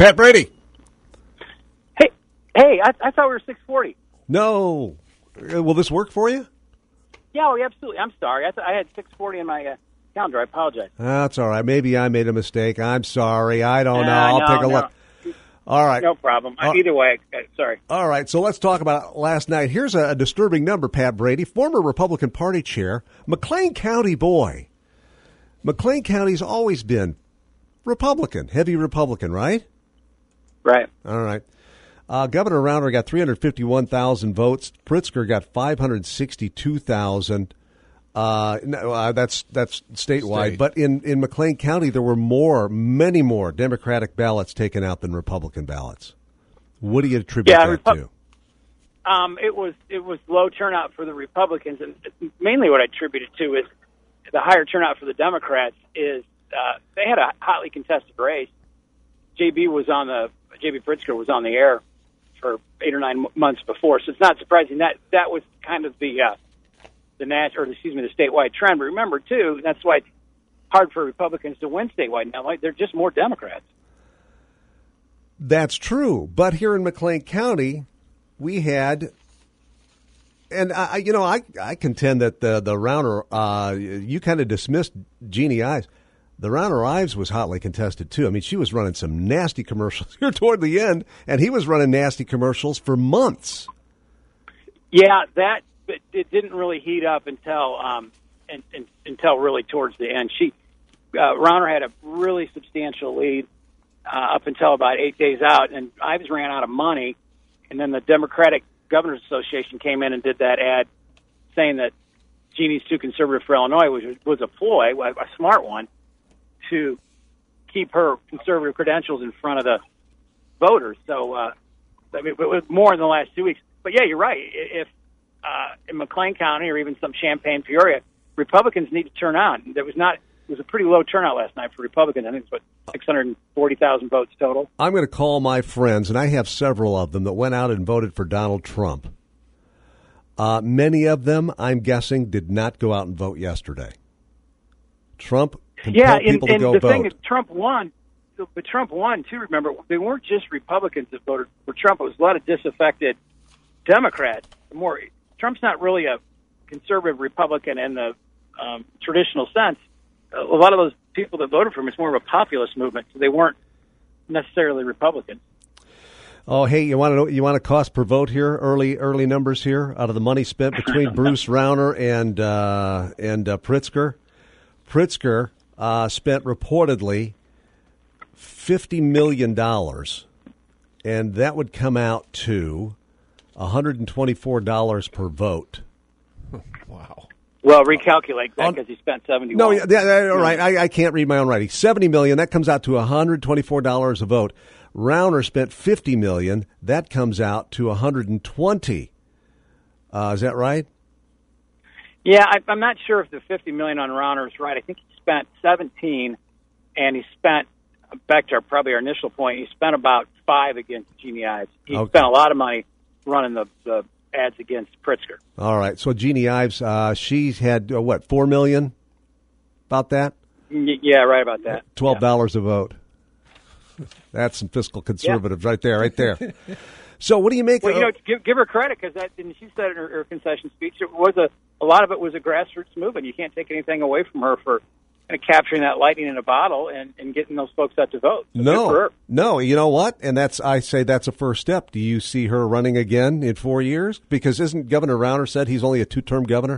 Pat Brady. Hey, I thought we were 6:40. No. Will this work for you? Yeah, absolutely. I'm sorry. I had 6:40 in my calendar. I apologize. That's all right. Maybe I made a mistake. I'm sorry. I don't know. I'll take a look. All right. No problem. Either way, sorry. All right, so let's talk about last night. Here's a disturbing number, Pat Brady, former Republican Party chair, McLean County boy. McLean County's always been Republican, heavy Republican, right? Right. All right. Governor Rauner got 351,000 votes. Pritzker got 562,000. That's statewide. State. But in McLean County, there were many more Democratic ballots taken out than Republican ballots. What do you attribute that to? It was low turnout for the Republicans, and mainly what I attribute it to is the higher turnout for the Democrats. Is they had a hotly contested race. JB Pritzker was on the air for 8 or 9 months before, so it's not surprising that was kind of the statewide trend. But remember, too, that's why it's hard for Republicans to win statewide now. Like, they're just more Democrats. That's true. But here in McLean County, we had, and I contend that the Rauner, you kind of dismissed Jeannie Ives. The Rauner Ives was hotly contested, too. I mean, she was running some nasty commercials here toward the end, and he was running nasty commercials for months. Yeah, it didn't really heat up until really towards the end. Rauner had a really substantial lead up until about 8 days out, and Ives ran out of money, and then the Democratic Governors Association came in and did that ad saying that Jeannie's too conservative for Illinois, which was a ploy, a smart one, to keep her conservative credentials in front of the voters. So, it was more in the last 2 weeks. But yeah, you're right. If in McLean County or even some Champaign, Peoria, Republicans need to turn out. It was a pretty low turnout last night for Republicans. I think it's 640,000 votes total. I'm going to call my friends, and I have several of them that went out and voted for Donald Trump. Many of them, I'm guessing, did not go out and vote yesterday. Trump compelled people to go vote. Yeah, and the thing is, Trump won. But Trump won, too, remember. They weren't just Republicans that voted for Trump. It was a lot of disaffected Democrats. Trump's not really a conservative Republican in the traditional sense. A lot of those people that voted for him, it's more of a populist movement, so they weren't necessarily Republicans. Oh, hey, you want a cost per vote here? Early numbers here out of the money spent between Bruce Rauner and Pritzker. Pritzker spent reportedly $50 million, and that would come out to $124 per vote. Wow. Well, recalculate that because he spent $71. No, all right. I can't read my own writing. $70 million, that comes out to $124 a vote. Rauner spent $50 million. That comes out to $120. Is that right? Yeah, I'm not sure if the $50 million on Rauner is right. I think he spent 17, and he spent, back to our initial point, he spent about 5 against Jeannie Ives. He spent a lot of money running the ads against Pritzker. All right. So Jeannie Ives, she had, $4 million? About that? Yeah, right about that. $12 a vote. That's some fiscal conservatives right there. So what do you make? Well, give her credit because she said in her concession speech, it was a lot of it was a grassroots movement. You can't take anything away from her for kind of capturing that lightning in a bottle and getting those folks out to vote. So No. You know what? And I say that's a first step. Do you see her running again in 4 years? Because isn't Governor Rauner said he's only a 2-term governor?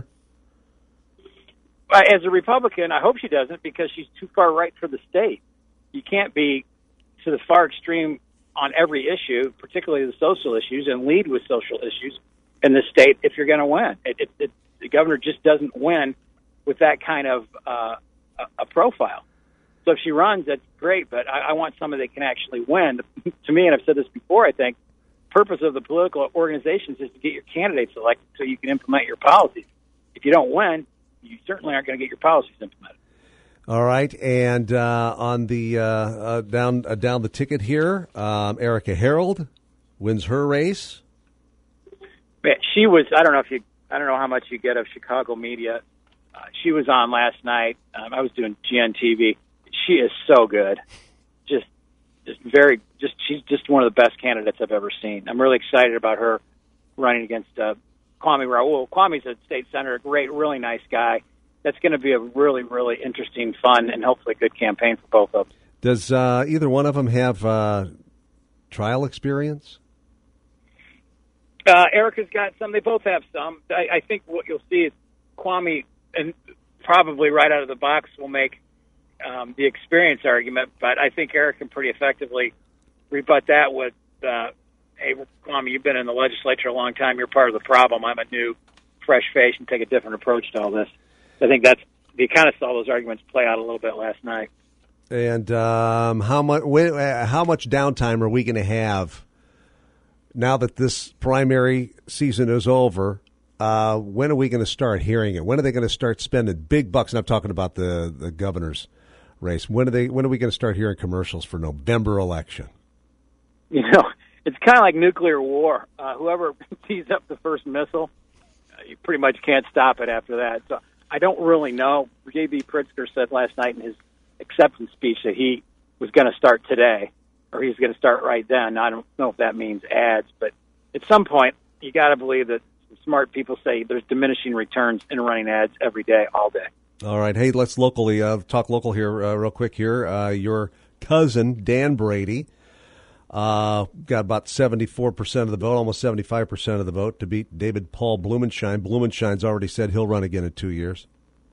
As a Republican, I hope she doesn't because she's too far right for the state. You can't be to the far extreme on every issue, particularly the social issues, and lead with social issues in the state if you're going to win. The governor just doesn't win with that kind of a profile. So if she runs, that's great, but I want somebody that can actually win. To me, and I've said this before, I think, the purpose of the political organizations is to get your candidates elected so you can implement your policies. If you don't win, you certainly aren't going to get your policies implemented. All right, and on the down the ticket here, Erica Harold wins her race. She was. I don't know how much you get of Chicago media. She was on last night. I was doing GNTV. She is so good, just she's just one of the best candidates I've ever seen. I'm really excited about her running against Kwame Raoul. Kwame's a state senator, great, really nice guy. That's going to be a really, really interesting, fun, and hopefully good campaign for both of them. Does either one of them have trial experience? Erica's got some. They both have some. I think what you'll see is Kwame, and probably right out of the box, will make the experience argument. But I think Eric can pretty effectively rebut that with, hey, Kwame, you've been in the legislature a long time. You're part of the problem. I'm a new, fresh face and take a different approach to all this. I think you kind of saw those arguments play out a little bit last night. And how much downtime are we going to have now that this primary season is over? When are we going to start hearing it? When are they going to start spending big bucks? And I'm talking about the governor's race. When are we going to start hearing commercials for November election? You know, it's kind of like nuclear war. Whoever tees up the first missile, you pretty much can't stop it after that. So I don't really know. J.B. Pritzker said last night in his acceptance speech that he was going to start today, or he's going to start right then. I don't know if that means ads, but at some point, you got to believe that smart people say there's diminishing returns in running ads every day, all day. All right. Hey, let's talk local here real quick here. Your cousin, Dan Brady, got about 74% of the vote, almost 75% of the vote to beat David Paul Blumenschein. Blumenshine's already said he'll run again in 2 years.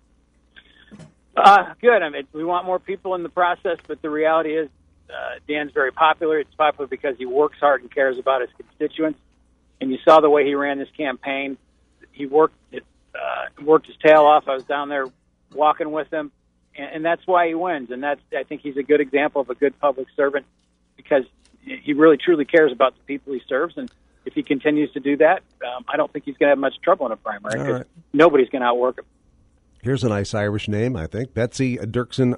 Good. I mean, we want more people in the process, but the reality is Dan's very popular. It's popular because he works hard and cares about his constituents. And you saw the way he ran this campaign. He worked his tail off. I was down there walking with him, and that's why he wins. And I think he's a good example of a good public servant because he really truly cares about the people he serves. And if he continues to do that, I don't think he's going to have much trouble in a primary because nobody's going to outwork him. Here's a nice Irish name, I think. Betsy Dirksen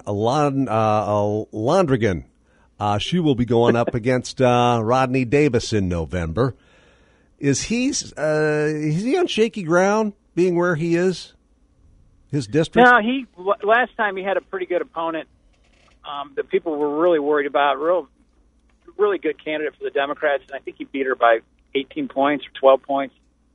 Londrigan. She will be going up against Rodney Davis in November. Is he on shaky ground, being where he is, his district? No, last time he had a pretty good opponent that people were really worried about. Really good candidate for the Democrats, and I think he beat her by 18 points or 12 points.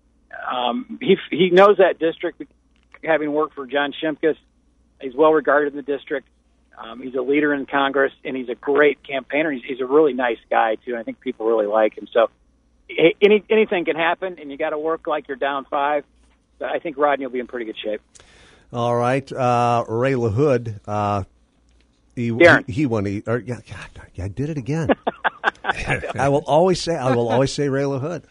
He knows that district, having worked for John Shimkus. He's well regarded in the district. He's a leader in Congress, and he's a great campaigner. He's a really nice guy too. And I think people really like him. So anything can happen, and you got to work like you're down 5. But I think Rodney will be in pretty good shape. All right, Ray LaHood. He won. I did it again. I will always say Ray LaHood.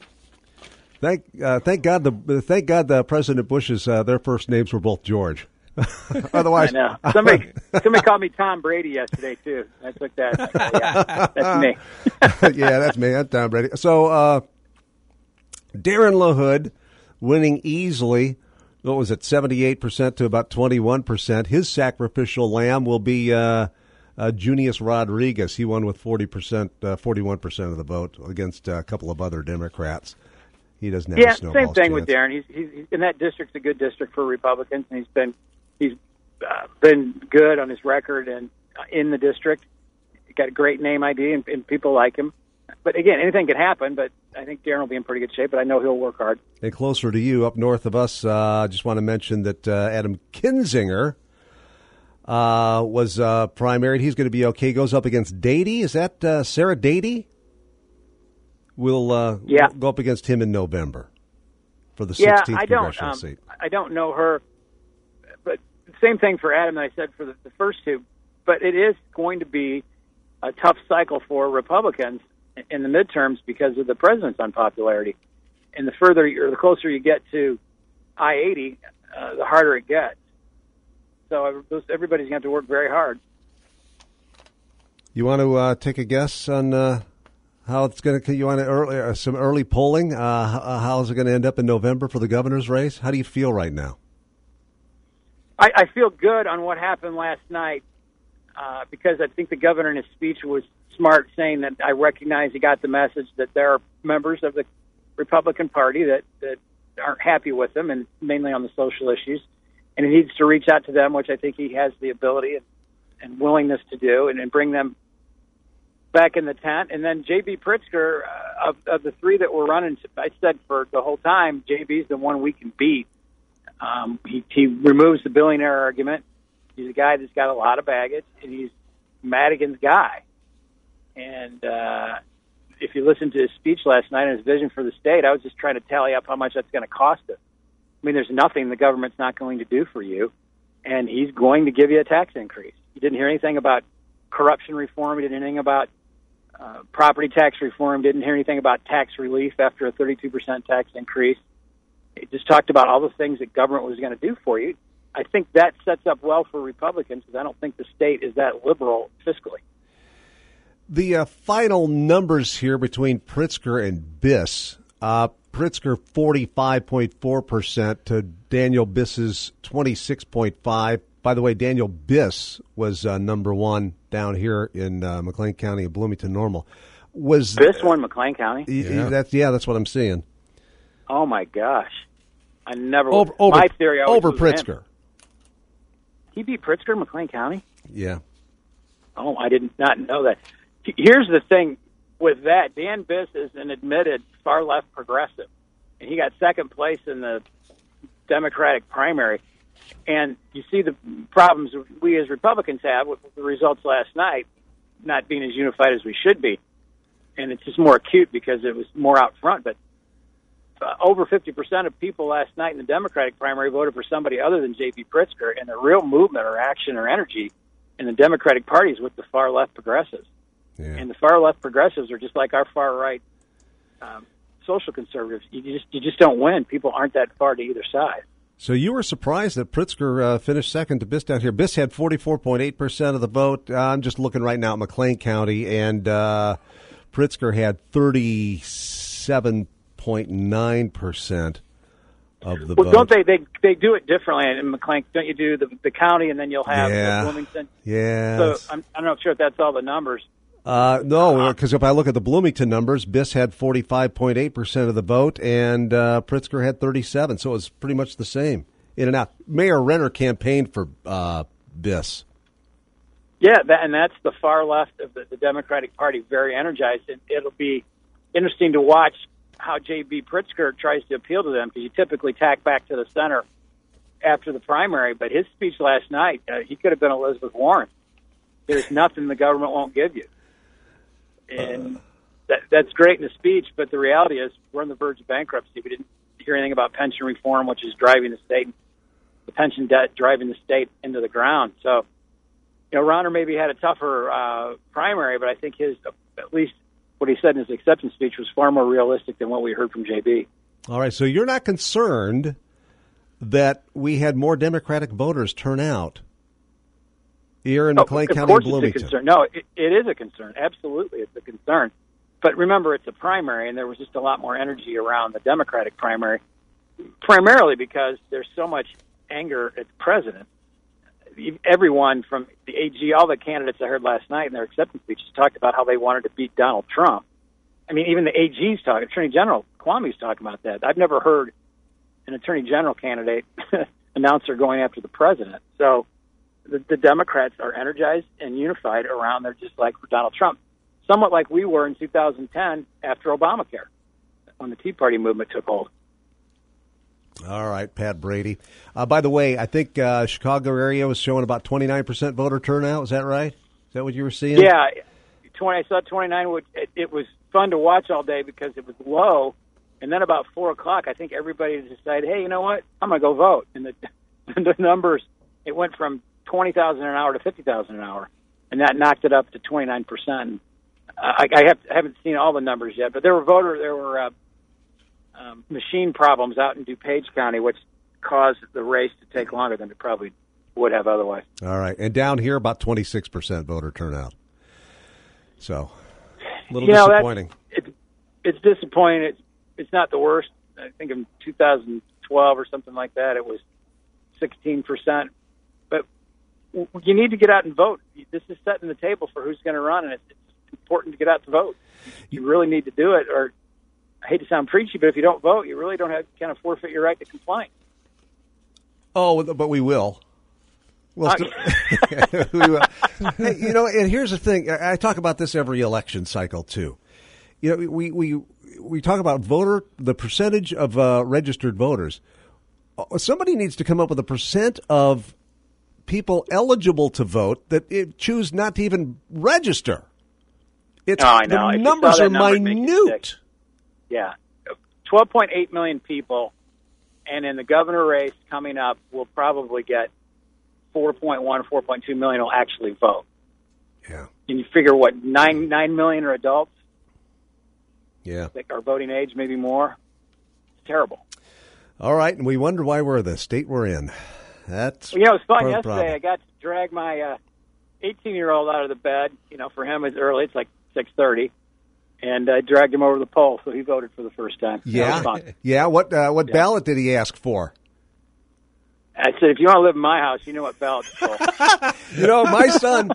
Thank God the President Bush's their first names were both George. Otherwise, I know. Somebody called me Tom Brady yesterday too. I took that. Yeah, that's me. Yeah, that's me. That's Tom Brady. So Darren LaHood winning easily. What was it, 78% to about 21%? His sacrificial lamb will be Junius Rodriguez. He won with 41% of the vote against a couple of other Democrats. He doesn't have a snowball's same thing chance. with Darren. He's in that district's a good district for Republicans, and he's been good on his record and in the district. He's got a great name ID, and people like him. But again, anything could happen. But I think Darren will be in pretty good shape. But I know he'll work hard. And closer to you, up north of us, just want to mention that Adam Kinzinger was primaried. He's going to be okay. Goes up against Dady. Is that Sarah Dady? We'll go up against him in November for the 16th congressional seat. I don't know her, but same thing for Adam that I said for the first two. But it is going to be a tough cycle for Republicans in the midterms because of the president's unpopularity. And the closer you get to I-80, the harder it gets. So everybody's going to have to work very hard. You want to take a guess on how it's going to? You want some early polling? How is it going to end up in November for the governor's race? How do you feel right now? I feel good on what happened last night because I think the governor in his speech was smart, saying that I recognize he got the message that there are members of the Republican Party that aren't happy with him, and mainly on the social issues, and he needs to reach out to them, which I think he has the ability and willingness to do, and bring them back in the tent. And then J.B. Pritzker, of the three that were running, I said for the whole time, J.B.'s the one we can beat. He removes the billionaire argument. He's a guy that's got a lot of baggage, and he's Madigan's guy. And if you listen to his speech last night and his vision for the state, I was just trying to tally up how much that's going to cost us. I mean, there's nothing the government's not going to do for you, and he's going to give you a tax increase. You didn't hear anything about corruption reform. You didn't hear anything about property tax reform. Didn't hear anything about tax relief after a 32% tax increase. It just talked about all the things that government was going to do for you. I think that sets up well for Republicans because I don't think the state is that liberal fiscally. The final numbers here between Pritzker and Biss. Pritzker 45.4% to Daniel Biss's 26.5%. By the way, Daniel Biss was number one down here in McLean County of Bloomington Normal. Was Biss won McLean County? That's what I'm seeing. Oh my gosh! I never. My theory over Pritzker. Him. He beat Pritzker in McLean County? Yeah. Oh, I did not know that. Here's the thing with that. Dan Biss is an admitted far-left progressive, and he got second place in the Democratic primary. And you see the problems we as Republicans have with the results last night not being as unified as we should be. And it's just more acute because it was more out front. But over 50% of people last night in the Democratic primary voted for somebody other than J.B. Pritzker, and the real movement or action or energy in the Democratic Party is with the far-left progressives. Yeah. And the far-left progressives are just like our far-right social conservatives. You just don't win. People aren't that far to either side. So you were surprised that Pritzker finished second to Biss down here. Biss had 44.8% of the vote. I'm just looking right now at McLean County, and Pritzker had 37.9% of the vote. Don't they do it differently in McLean? Don't you do the county, and then you'll have Bloomington? Yeah. So I'm not sure if that's all the numbers. No, because if I look at the Bloomington numbers, Biss had 45.8% of the vote, and Pritzker had 37%, so it was pretty much the same in and out. Mayor Renner campaigned for Biss. Yeah, and that's the far left of the Democratic Party, very energized, and it'll be interesting to watch how J.B. Pritzker tries to appeal to them, because you typically tack back to the center after the primary, but his speech last night, he could have been Elizabeth Warren. There's nothing the government won't give you. And that's great in the speech, but the reality is we're on the verge of bankruptcy. We didn't hear anything about pension reform, which is driving the state, the pension debt driving the state into the ground. So, Rauner maybe had a tougher primary, but I think his, at least what he said in his acceptance speech, was far more realistic than what we heard from JB. All right, so you're not concerned that we had more Democratic voters turn out here in McLean County and Bloomington? It's a concern. No, it is a concern. Absolutely, it's a concern. But remember, it's a primary, and there was just a lot more energy around the Democratic primary, primarily because there's so much anger at the president. Everyone from the AG, all the candidates I heard last night in their acceptance speeches talked about how they wanted to beat Donald Trump. I mean, even the AG's talking, Attorney General Kwame's talking about that. I've never heard an Attorney General candidate announce they're going after the president. So the Democrats are energized and unified around there, just like for Donald Trump, somewhat like we were in 2010 after Obamacare, when the Tea Party movement took hold. All right, Pat Brady. By the way, I think Chicago area was showing about 29% voter turnout. Is that right? Is that what you were seeing? Yeah, I saw 29. It was fun to watch all day because it was low. And then about 4 o'clock, I think everybody decided, hey, you know what? I'm going to go vote. And the numbers, it went from 20,000 an hour to 50,000 an hour. And that knocked it up to 29%. I haven't seen all the numbers yet, but there were machine problems out in DuPage County, which caused the race to take longer than it probably would have otherwise. All right. And down here, about 26% voter turnout. So, a little disappointing. It's disappointing. It's not the worst. I think in 2012 or something like that, it was 16%. But you need to get out and vote. This is setting the table for who's going to run, and it's important to get out to vote. You really need to do it, or I hate to sound preachy, but if you don't vote, you really don't have kind of forfeit your right to complain. Oh, but we will. We'll we will. Hey, you know, and here's the thing. I talk about this every election cycle too. You know, we talk about the percentage of registered voters. Somebody needs to come up with a percent of people eligible to vote that choose not to even register. I know. The numbers are minute. Yeah. 12.8 million people, and in the governor race coming up, we'll probably get 4.2 million will actually vote. Yeah. And you figure, what, 9 million are adults? Yeah. Like our voting age, maybe more. It's terrible. All right, and we wonder why we're the state we're in. That's it was fun yesterday. problem. I got to drag my 18-year-old out of the bed. You know, for him, it's early. It's like 6:30. And I dragged him over to the poll, so he voted for the first time. Yeah, That was fun. yeah. What ballot did he ask for? I said, if you want to live in my house, you know what ballot's for. You know, my son.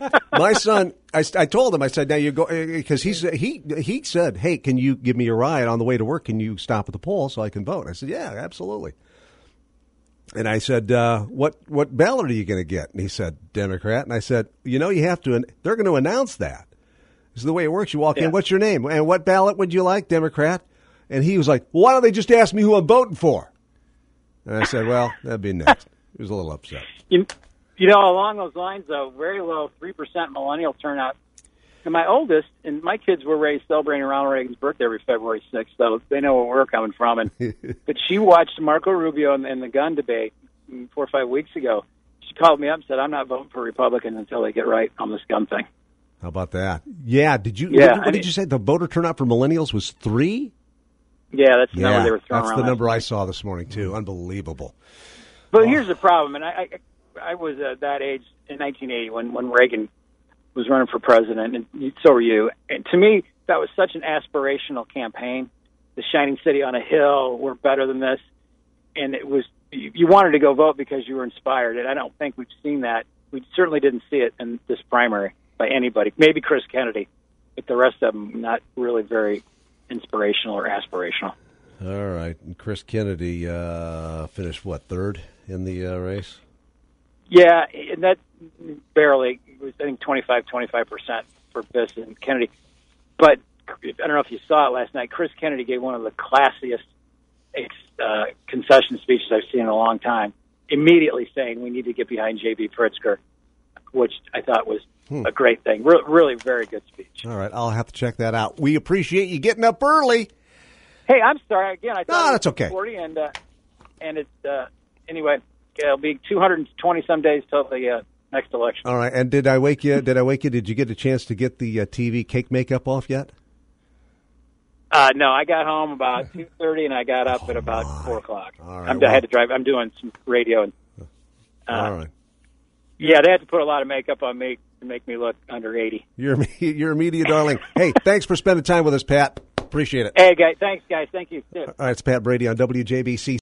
I told him. I said, now you go, because he said, hey, can you give me a ride on the way to work? Can you stop at the poll so I can vote? I said, yeah, absolutely. And I said, what ballot are you going to get? And he said, Democrat. And I said, you know, you have to. They're going to announce that. This is the way it works. You walk in. What's your name? And what ballot would you like, Democrat? And he was like, well, why don't they just ask me who I'm voting for? And I said, well, that'd be next. He was a little upset. You know, along those lines, though, very low, 3% millennial turnout. And my oldest, and my kids were raised celebrating Ronald Reagan's birthday every February 6th, so they know where we're coming from. And but she watched Marco Rubio in the gun debate 4 or 5 weeks ago. She called me up and said, I'm not voting for Republicans until they get right on this gun thing. How about that? Yeah. Did you? Yeah, what did you say? The voter turnout for millennials was 3? Yeah, that's the number they were throwing around. That's the number I saw this morning too. Unbelievable. But here's the problem, and I was that age in 1980 when Reagan was running for president, and so were you. And to me, that was such an aspirational campaign. The shining city on a hill, we're better than this. And it was, you wanted to go vote because you were inspired, and I don't think we've seen that. We certainly didn't see it in this primary by anybody. Maybe Chris Kennedy, but the rest of them not really very inspirational or aspirational. All right. And Chris Kennedy finished, what, third in the race? Yeah, and that barely. It was, I think, 25% for Biss and Kennedy. But I don't know if you saw it last night. Chris Kennedy gave one of the classiest concession speeches I've seen in a long time, immediately saying we need to get behind J.B. Pritzker, which I thought was a great thing. Really very good speech. All right, I'll have to check that out. We appreciate you getting up early. Hey, I'm sorry. Again, I thought that's okay. 40, and it's anyway. It'll be 220 some days till the next election. All right, and did I wake you? Did you get a chance to get the TV cake makeup off yet? No, I got home about 2:30, and I got up at about 4 o'clock. All right, I had to drive. I'm doing some radio. And, all right. Yeah, they had to put a lot of makeup on me to make me look under 80. You're a media darling. Hey, thanks for spending time with us, Pat. Appreciate it. Hey, guys. Thanks, guys. Thank you. All right, it's Pat Brady on WJBC.